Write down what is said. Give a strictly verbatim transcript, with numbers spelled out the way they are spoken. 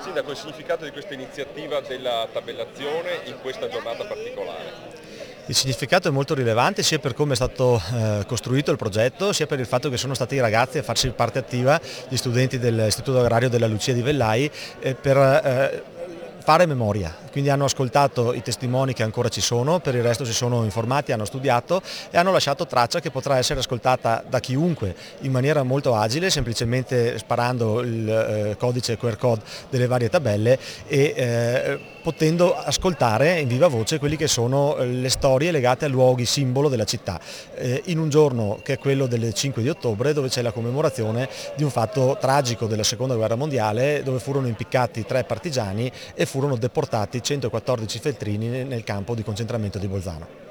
Sindaco, il significato di questa iniziativa della tabellazione in questa giornata particolare? Il significato è molto rilevante sia per come è stato eh, costruito il progetto, sia per il fatto che sono stati i ragazzi a farsi parte attiva, gli studenti dell'Istituto Agrario della Lucia di Vellai, eh, per eh, fare memoria, quindi hanno ascoltato i testimoni che ancora ci sono, per il resto si sono informati, hanno studiato e hanno lasciato traccia che potrà essere ascoltata da chiunque in maniera molto agile, semplicemente sparando il eh, codice Q R code delle varie tabelle e eh, potendo ascoltare in viva voce quelli che sono le storie legate a luoghi simbolo della città, eh, in un giorno che è quello del cinque di ottobre, dove c'è la commemorazione di un fatto tragico della seconda guerra mondiale, dove furono impiccati tre partigiani e furono deportati centoquattordici feltrini nel campo di concentramento di Bolzano.